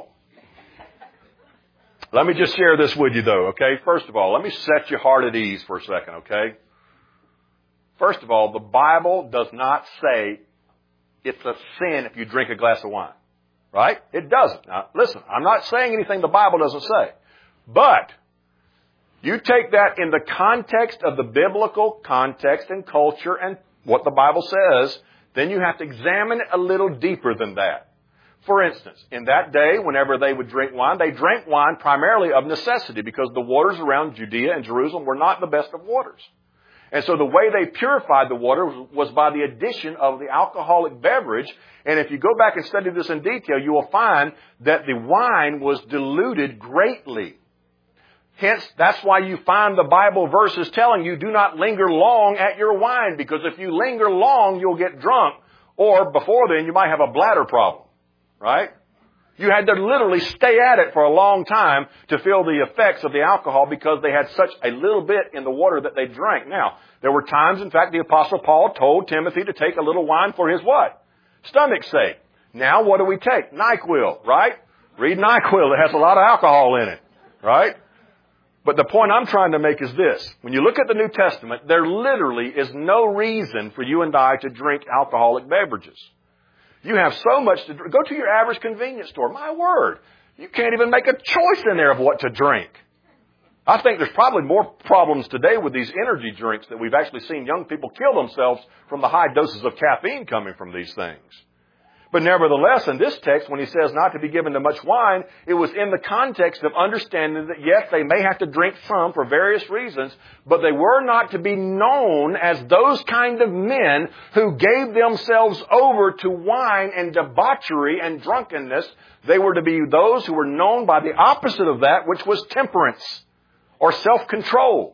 Let me just share this with you, though, okay? First of all, let me set your heart at ease for a second, okay? First of all, the Bible does not say it's a sin if you drink a glass of wine, right? It doesn't. Now, listen, I'm not saying anything the Bible doesn't say, but you take that in the context of the biblical context and culture and what the Bible says, then you have to examine it a little deeper than that. For instance, in that day, whenever they would drink wine, they drank wine primarily of necessity because the waters around Judea and Jerusalem were not the best of waters. And so the way they purified the water was by the addition of the alcoholic beverage. And if you go back and study this in detail, you will find that the wine was diluted greatly. Hence, that's why you find the Bible verses telling you do not linger long at your wine, because if you linger long, you'll get drunk, or before then, you might have a bladder problem. Right? You had to literally stay at it for a long time to feel the effects of the alcohol because they had such a little bit in the water that they drank. Now, there were times, in fact, the Apostle Paul told Timothy to take a little wine for his what? Stomach's sake. Now, what do we take? NyQuil, right? Read NyQuil. It has a lot of alcohol in it, right? But the point I'm trying to make is this. When you look at the New Testament, there literally is no reason for you and I to drink alcoholic beverages. You have so much to drink. Go to your average convenience store. My word, you can't even make a choice in there of what to drink. I think there's probably more problems today with these energy drinks that we've actually seen young people kill themselves from the high doses of caffeine coming from these things. But nevertheless, in this text, when he says not to be given to much wine, it was in the context of understanding that, yes, they may have to drink some for various reasons, but they were not to be known as those kind of men who gave themselves over to wine and debauchery and drunkenness. They were to be those who were known by the opposite of that, which was temperance or self-control.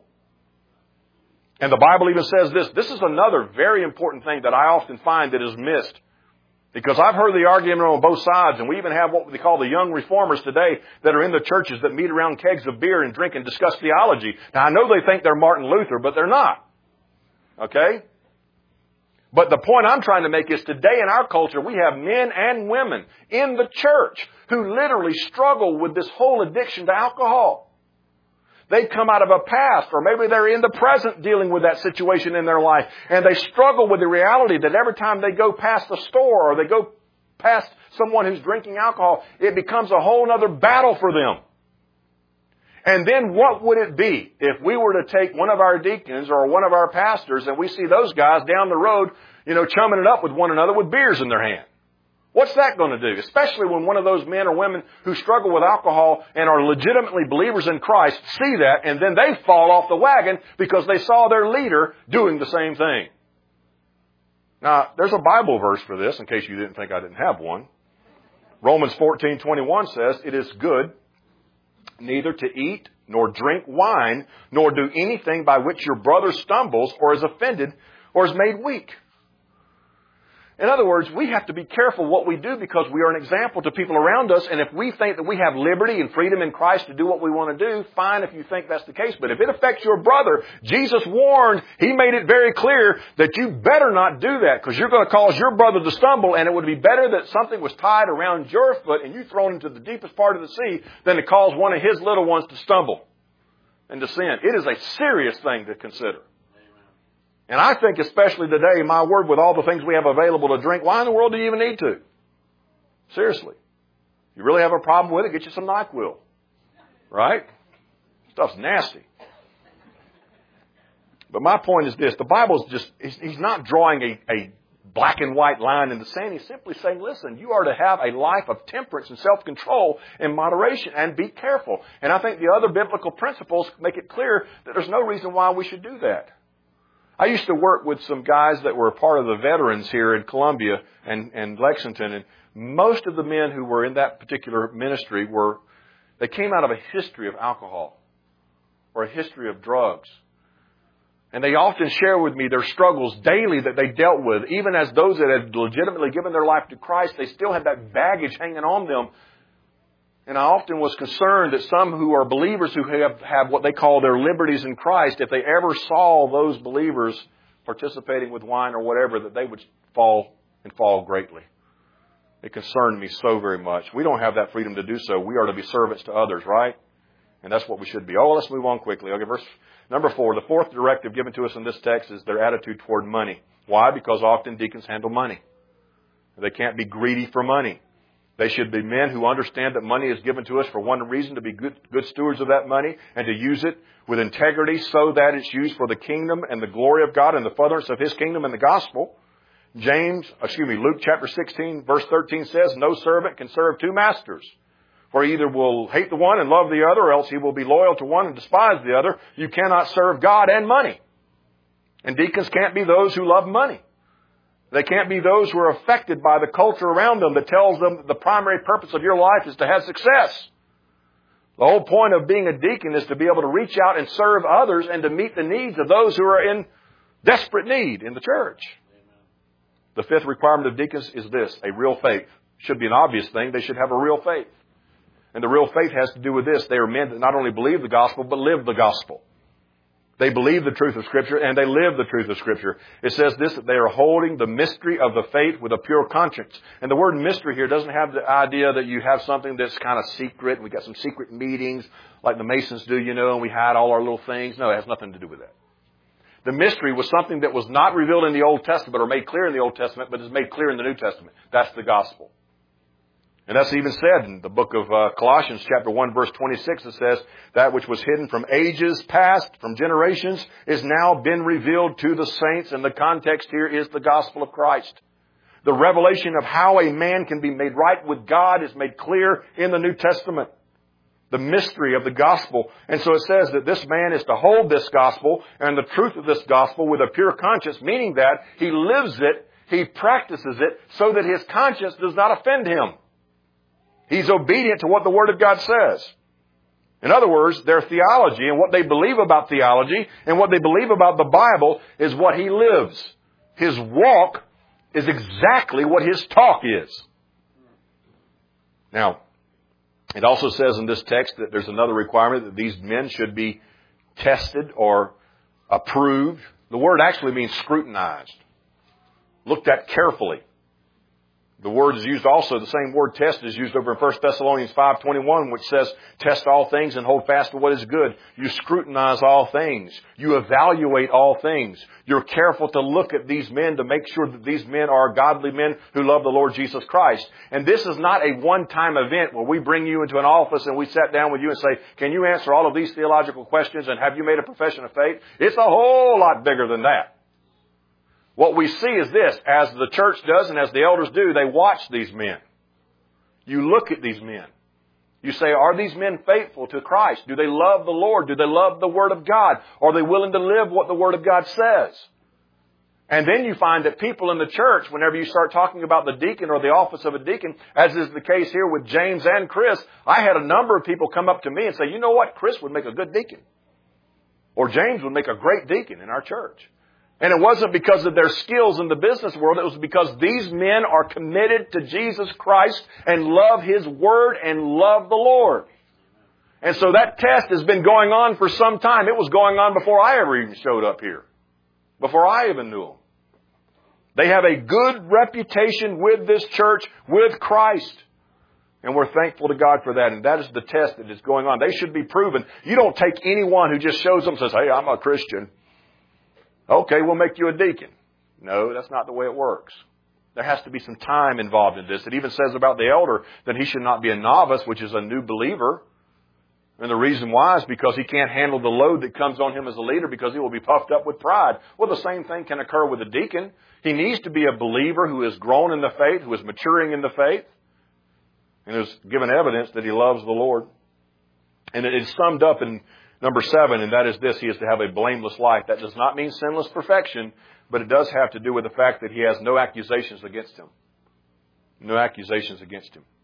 And the Bible even says this. This is another very important thing that I often find that is missed. Because I've heard the argument on both sides, and we even have what they call the young reformers today that are in the churches that meet around kegs of beer and drink and discuss theology. Now, I know they think they're Martin Luther, but they're not. Okay? But the point I'm trying to make is today in our culture, we have men and women in the church who literally struggle with this whole addiction to alcohol. They've come out of a past, or maybe they're in the present dealing with that situation in their life, and they struggle with the reality that every time they go past the store or they go past someone who's drinking alcohol, it becomes a whole other battle for them. And then what would it be if we were to take one of our deacons or one of our pastors and we see those guys down the road, chumming it up with one another with beers in their hand? What's that going to do? Especially when one of those men or women who struggle with alcohol and are legitimately believers in Christ see that, and then they fall off the wagon because they saw their leader doing the same thing. Now, there's a Bible verse for this, in case you didn't think I didn't have one. Romans 14:21 says, "It is good neither to eat nor drink wine, nor do anything by which your brother stumbles or is offended or is made weak." In other words, we have to be careful what we do because we are an example to people around us. And if we think that we have liberty and freedom in Christ to do what we want to do, fine if you think that's the case. But if it affects your brother, Jesus warned, He made it very clear that you better not do that because you're going to cause your brother to stumble, and it would be better that something was tied around your foot and you thrown into the deepest part of the sea than to cause one of his little ones to stumble and to sin. It is a serious thing to consider. And I think especially today, my word, with all the things we have available to drink, why in the world do you even need to? Seriously. You really have a problem with it? Get you some NyQuil. Right? Stuff's nasty. But my point is this. The Bible's just, He's not drawing a black and white line in the sand. He's simply saying, listen, you are to have a life of temperance and self-control and moderation and be careful. And I think the other biblical principles make it clear that there's no reason why we should do that. I used to work with some guys that were a part of the veterans here in Columbia and Lexington, and most of the men who were in that particular ministry they came out of a history of alcohol or a history of drugs. And they often share with me their struggles daily that they dealt with. Even as those that had legitimately given their life to Christ, they still had that baggage hanging on them. And I often was concerned that some who are believers who have what they call their liberties in Christ, if they ever saw those believers participating with wine or whatever, that they would fall greatly. It concerned me so very much. We don't have that freedom to do so. We are to be servants to others, right? And that's what we should be. Let's move on quickly. Okay, verse number 4. The fourth directive given to us in this text is their attitude toward money. Why? Because often deacons handle money. They can't be greedy for money. They should be men who understand that money is given to us for one reason, to be good stewards of that money and to use it with integrity so that it's used for the kingdom and the glory of God and the furtherance of His kingdom and the gospel. Luke chapter 16 verse 13 says, "No servant can serve two masters, for he either will hate the one and love the other, or else he will be loyal to one and despise the other. You cannot serve God and money." And deacons can't be those who love money. They can't be those who are affected by the culture around them that tells them that the primary purpose of your life is to have success. The whole point of being a deacon is to be able to reach out and serve others and to meet the needs of those who are in desperate need in the church. The fifth requirement of deacons is this, a real faith. Should be an obvious thing. They should have a real faith. And the real faith has to do with this. They are men that not only believe the gospel, but live the gospel. They believe the truth of Scripture and they live the truth of Scripture. It says this, that they are holding the mystery of the faith with a pure conscience. And the word mystery here doesn't have the idea that you have something that's kind of secret. We got some secret meetings like the Masons do, and we hide all our little things. No, it has nothing to do with that. The mystery was something that was not revealed in the Old Testament or made clear in the Old Testament, but is made clear in the New Testament. That's the gospel. And that's even said in the book of Colossians chapter 1 verse 26. It says, "That which was hidden from ages past, from generations, is now been revealed to the saints." And the context here is the gospel of Christ. The revelation of how a man can be made right with God is made clear in the New Testament. The mystery of the gospel. And so it says that this man is to hold this gospel and the truth of this gospel with a pure conscience, meaning that he lives it, he practices it, so that his conscience does not offend him. He's obedient to what the Word of God says. In other words, their theology and what they believe about theology and what they believe about the Bible is what he lives. His walk is exactly what his talk is. Now, it also says in this text that there's another requirement that these men should be tested or approved. The word actually means scrutinized, looked at carefully. The word is used also, the same word test is used over in 1 Thessalonians 5:21, which says, "Test all things and hold fast to what is good." You scrutinize all things. You evaluate all things. You're careful to look at these men to make sure that these men are godly men who love the Lord Jesus Christ. And this is not a one-time event where we bring you into an office and we sat down with you and say, "Can you answer all of these theological questions and have you made a profession of faith?" It's a whole lot bigger than that. What we see is this, as the church does and as the elders do, they watch these men. You look at these men. You say, are these men faithful to Christ? Do they love the Lord? Do they love the Word of God? Are they willing to live what the Word of God says? And then you find that people in the church, whenever you start talking about the deacon or the office of a deacon, as is the case here with James and Chris, I had a number of people come up to me and say, you know what, Chris would make a good deacon. Or James would make a great deacon in our church. And it wasn't because of their skills in the business world. It was because these men are committed to Jesus Christ and love His Word and love the Lord. And so that test has been going on for some time. It was going on before I ever even showed up here. Before I even knew them. They have a good reputation with this church, with Christ. And we're thankful to God for that. And that is the test that is going on. They should be proven. You don't take anyone who just shows up and says, hey, I'm a Christian. Okay, we'll make you a deacon. No, that's not the way it works. There has to be some time involved in this. It even says about the elder that he should not be a novice, which is a new believer. And the reason why is because he can't handle the load that comes on him as a leader because he will be puffed up with pride. Well, the same thing can occur with a deacon. He needs to be a believer who has grown in the faith, who is maturing in the faith, and has given evidence that he loves the Lord. And it is summed up in number 7, and that is this: he is to have a blameless life. That does not mean sinless perfection, but it does have to do with the fact that he has no accusations against him. No accusations against him.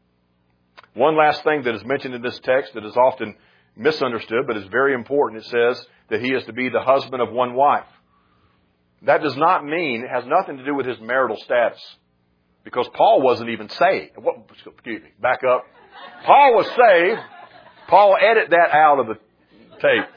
One last thing that is mentioned in this text that is often misunderstood, but is very important. It says that he is to be the husband of one wife. That does not mean, it has nothing to do with his marital status. Because Paul wasn't even saved. Excuse me, back up. Paul was saved. Paul edit that out of the tape.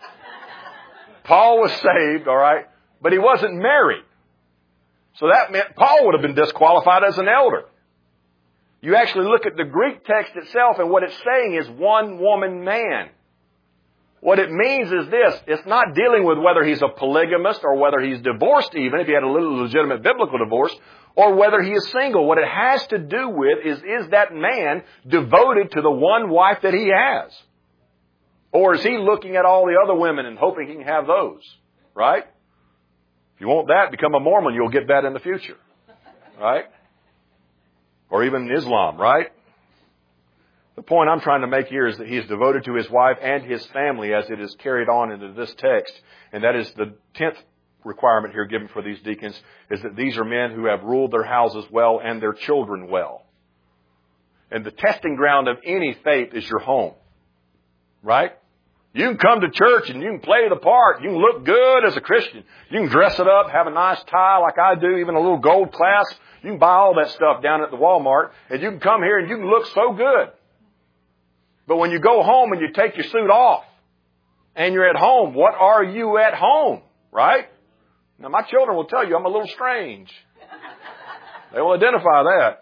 Paul was saved, all right, but he wasn't married. So that meant Paul would have been disqualified as an elder. You actually look at the Greek text itself, and what it's saying is one woman man. What it means is this: it's not dealing with whether he's a polygamist or whether he's divorced, even if he had a little legitimate biblical divorce, or whether he is single. What it has to do with is that man devoted to the one wife that he has? Or is he looking at all the other women and hoping he can have those? Right? If you want that, become a Mormon. You'll get that in the future. Right? Or even Islam, right? The point I'm trying to make here is that he is devoted to his wife and his family as it is carried on into this text. And that is the 10th requirement here given for these deacons, is that these are men who have ruled their houses well and their children well. And the testing ground of any faith is your home. Right? You can come to church and you can play the part. You can look good as a Christian. You can dress it up, have a nice tie like I do, even a little gold clasp. You can buy all that stuff down at the Walmart, and you can come here and you can look so good. But when you go home and you take your suit off and you're at home, what are you at home? Right? Now, my children will tell you I'm a little strange. They will identify that.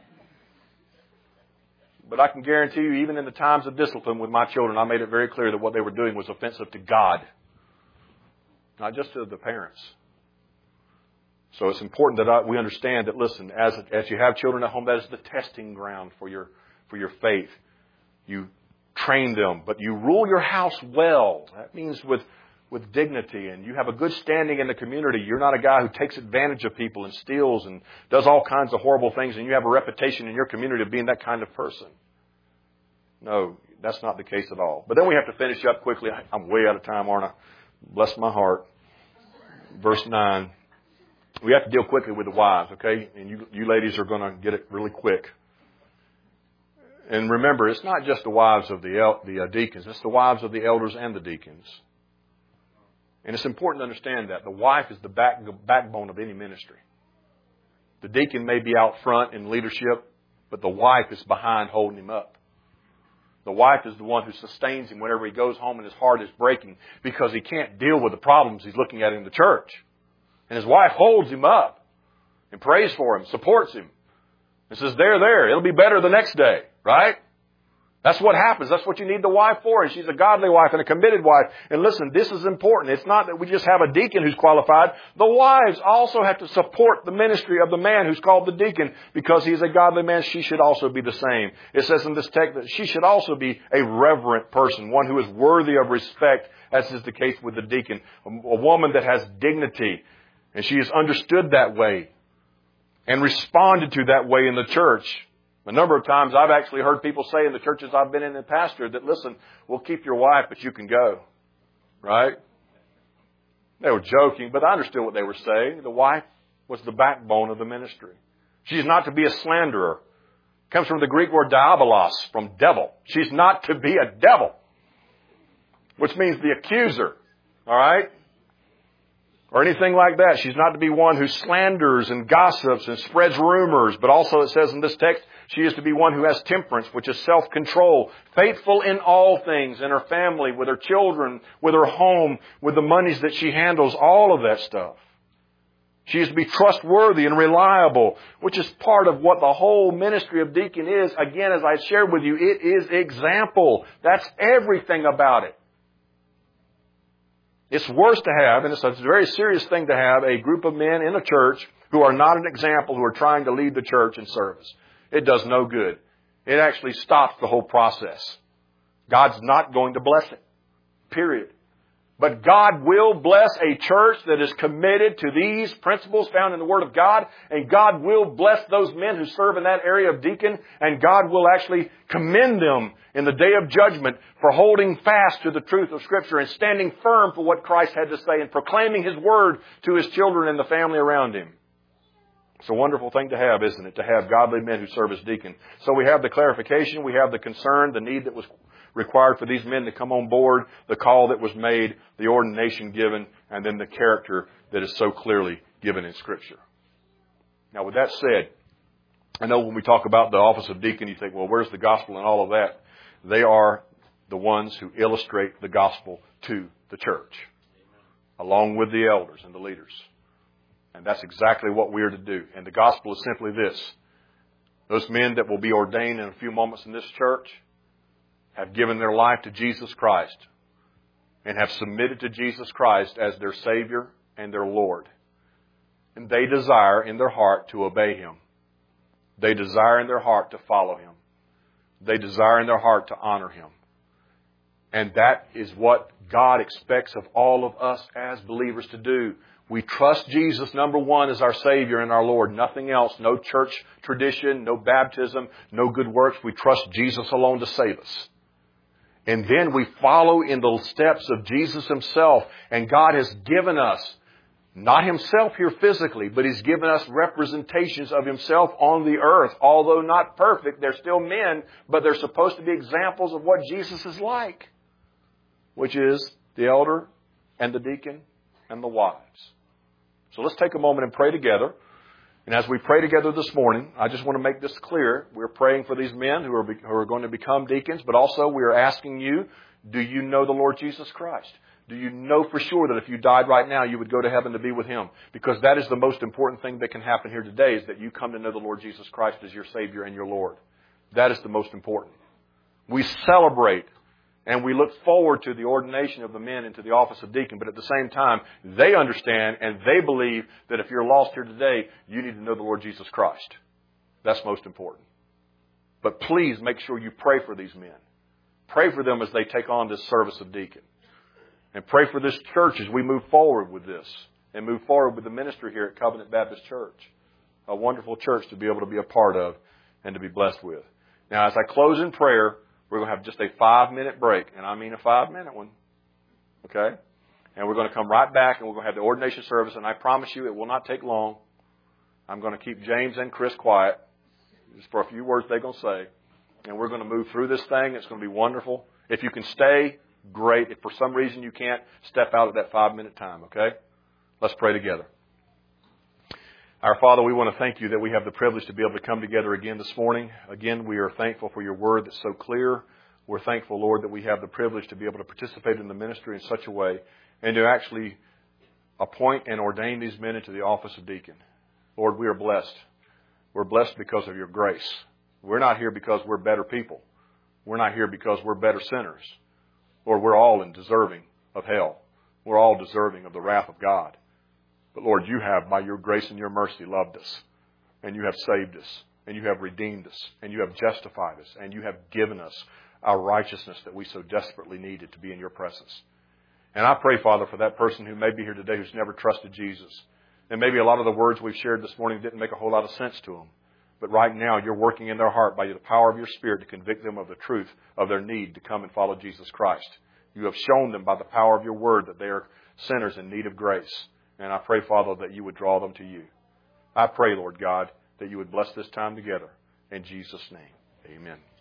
But I can guarantee you, even in the times of discipline with my children, I made it very clear that what they were doing was offensive to God, not just to the parents. So it's important that we understand that, listen, as you have children at home, that is the testing ground for your faith. You train them, but you rule your house well. That means with dignity, and you have a good standing in the community. You're not a guy who takes advantage of people and steals and does all kinds of horrible things, and you have a reputation in your community of being that kind of person. No, that's not the case at all. But then we have to finish up quickly. I'm way out of time, aren't I? Bless my heart. Verse 9. We have to deal quickly with the wives, okay? And you ladies are going to get it really quick. And remember, it's not just the wives of the deacons. It's the wives of the elders and the deacons. And it's important to understand that. The wife is the backbone of any ministry. The deacon may be out front in leadership, but the wife is behind holding him up. The wife is the one who sustains him whenever he goes home and his heart is breaking because he can't deal with the problems he's looking at in the church. And his wife holds him up and prays for him, supports him, and says, there, it'll be better the next day, right? That's what happens. That's what you need the wife for. And she's a godly wife and a committed wife. And listen, this is important. It's not that we just have a deacon who's qualified. The wives also have to support the ministry of the man who's called the deacon. Because he's a godly man, she should also be the same. It says in this text that she should also be a reverent person, one who is worthy of respect, as is the case with the deacon. A woman that has dignity And she is understood that way and responded to that way in the church. A number of times I've actually heard people say in the churches I've been in and pastored that, listen, we'll keep your wife, but you can go. Right? They were joking, but I understood what they were saying. The wife was the backbone of the ministry. She's not to be a slanderer. It comes from the Greek word diabolos, from devil. She's not to be a devil, which means the accuser. All right? Or anything like that. She's not to be one who slanders and gossips and spreads rumors. But also it says in this text, she is to be one who has temperance, which is self-control, faithful in all things, in her family, with her children, with her home, with the monies that she handles, all of that stuff. She is to be trustworthy and reliable, which is part of what the whole ministry of deacon is. Again, as I shared with you, it is example. That's everything about it. It's worse to have, and it's a very serious thing to have, a group of men in a church who are not an example, who are trying to lead the church in service. It does no good. It actually stops the whole process. God's not going to bless it. Period. But God will bless a church that is committed to these principles found in the Word of God. And God will bless those men who serve in that area of deacon. And God will actually commend them in the day of judgment for holding fast to the truth of Scripture and standing firm for what Christ had to say and proclaiming His Word to His children and the family around Him. It's a wonderful thing to have, isn't it? To have godly men who serve as deacon. So we have the clarification, we have the concern, the need that was required for these men to come on board, the call that was made, the ordination given, and then the character that is so clearly given in Scripture. Now, with that said, I know when we talk about the office of deacon, you think, well, where's the gospel and all of that? They are the ones who illustrate the gospel to the church, along with the elders and the leaders. And that's exactly what we are to do. And the gospel is simply this. Those men that will be ordained in a few moments in this church have given their life to Jesus Christ and have submitted to Jesus Christ as their Savior and their Lord. And they desire in their heart to obey Him. They desire in their heart to follow Him. They desire in their heart to honor Him. And that is what God expects of all of us as believers to do. We trust Jesus, number one, as our Savior and our Lord. Nothing else. No church tradition, no baptism, no good works. We trust Jesus alone to save us. And then we follow in the steps of Jesus Himself. And God has given us, not Himself here physically, but He's given us representations of Himself on the earth. Although not perfect, they're still men, but they're supposed to be examples of what Jesus is like, which is the elder and the deacon and the wives. So let's take a moment and pray together. And as we pray together this morning, I just want to make this clear. We're praying for these men who are going to become deacons, but also we are asking you, do you know the Lord Jesus Christ? Do you know for sure that if you died right now, you would go to heaven to be with Him? Because that is the most important thing that can happen here today, is that you come to know the Lord Jesus Christ as your Savior and your Lord. That is the most important. We celebrate and we look forward to the ordination of the men into the office of deacon. But at the same time, they understand and they believe that if you're lost here today, you need to know the Lord Jesus Christ. That's most important. But please make sure you pray for these men. Pray for them as they take on this service of deacon. And pray for this church as we move forward with this. And move forward with the ministry here at Covenant Baptist Church. A wonderful church to be able to be a part of and to be blessed with. Now, as I close in prayer, we're going to have just a 5-minute break. And I mean a 5-minute one. Okay? And we're going to come right back and we're going to have the ordination service. And I promise you it will not take long. I'm going to keep James and Chris quiet. Just for a few words they're going to say. And we're going to move through this thing. It's going to be wonderful. If you can stay, great. If for some reason you can't, step out at that 5-minute time. Okay? Let's pray together. Our Father, we want to thank You that we have the privilege to be able to come together again this morning. Again, we are thankful for Your Word that's so clear. We're thankful, Lord, that we have the privilege to be able to participate in the ministry in such a way and to actually appoint and ordain these men into the office of deacon. Lord, we are blessed. We're blessed because of Your grace. We're not here because we're better people. We're not here because we're better sinners. Lord, we're all deserving of hell. We're all deserving of the wrath of God. But Lord, You have, by Your grace and Your mercy, loved us. And You have saved us. And You have redeemed us. And You have justified us. And You have given us our righteousness that we so desperately needed to be in Your presence. And I pray, Father, for that person who may be here today who's never trusted Jesus. And maybe a lot of the words we've shared this morning didn't make a whole lot of sense to them. But right now, you're working in their heart by the power of your Spirit to convict them of the truth of their need to come and follow Jesus Christ. You have shown them by the power of your Word that they are sinners in need of grace. And I pray, Father, that you would draw them to you. I pray, Lord God, that you would bless this time together. In Jesus' name, amen.